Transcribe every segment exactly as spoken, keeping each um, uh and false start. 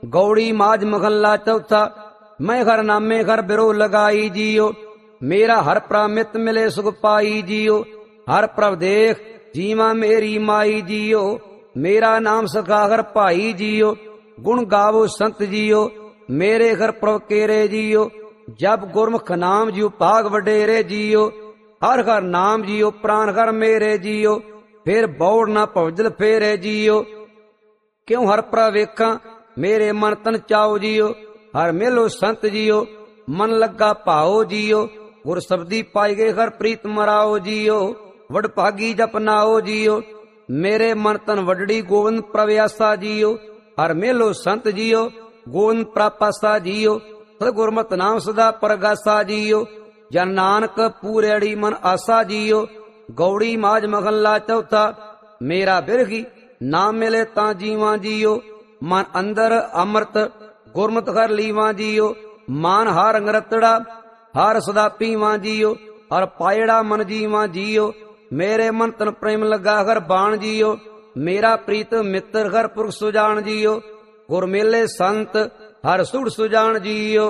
गौड़ी माज महला चौथा। मैं हर नामे घर बिरो लगाई जियो, मेरा हर प्रामित मिले सुख पाई जियो। हर प्रभ देख जीवा मेरी माई जियो, मेरा नाम सखा घर भाई जियो। गुण गावो संत जियो, मेरे घर प्रभ केरे जियो। जब गुरमुख नाम जियो भाग वडेरे जियो, हर हर नाम जियो प्राण हर मेरे जियो। फिर बौड़ ना भौजल फेरे जियो, क्यों हर प्रभ वेखा मेरे मन तन चाओ जियो। हर मिलो संत जियो, मन लगा भाओ जियो। गुर शब्दी पाई गए हर प्रीत मराओ जियो, वड भागी जपनाओ जियो। मेरे मन तन वडड़ी गोविंद प्रव्यासा जियो, हर मेलो संत जियो गोविंद प्रापासा जियो। सदगुरमत नाम सदा परगासा जियो, जन नानक पूरेड़ी मन आसा जियो। गौड़ी माज महला चौथा। मेरा बिरही नाम मिले ता जीवा जियो, मन अंदर अमृत गुरमत हर लीवा जियो। मान हार अंगरतड़ा हार सदा पीवा जियो, हर पायड़ा मन जीवा जियो। मेरे मन तन प्रेम लगा हर बाण जियो, मेरा प्रीत मित्र हर पुरख सुजान जियो। गुर मेले संत हर सुड़ सुजान जियो,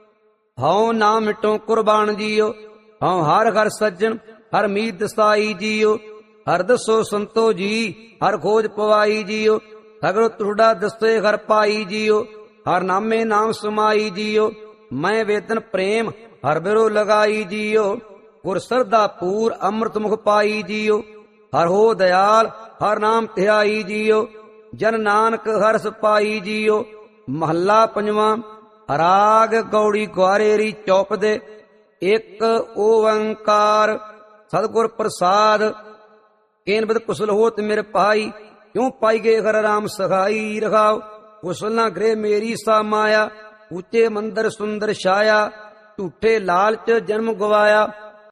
हौ नाम मिटो कुर्बान जियो। हौ हर हर सज्जन हर मीत साई जियो, हर दसो संतो जी हर खोज पवाई जियो। सगरो तुड़ा दसे हर पाई जियो, हर नामे नाम समाई जियो। मैं वेदन प्रेम हर बिरो लगाई जियो, गुर सरदा पूर अमृत मुख पाई जियो। हर हो दयाल हर नाम ध्याई जियो, जन नानक हर्ष पाई जियो। महला पंजवा। राग गौड़ी ग्वारेरी चौप दे। एक ओंकार सतगुर प्रसाद, केन बद कुशल होत मेरे पाई। क्यों पाई गए हर राम सखाई रखाओ, कुशल ना गृह मेरी सा माया। ऊंचे मंदिर सुंदर छाया, झूठे लालच जन्म गवाया।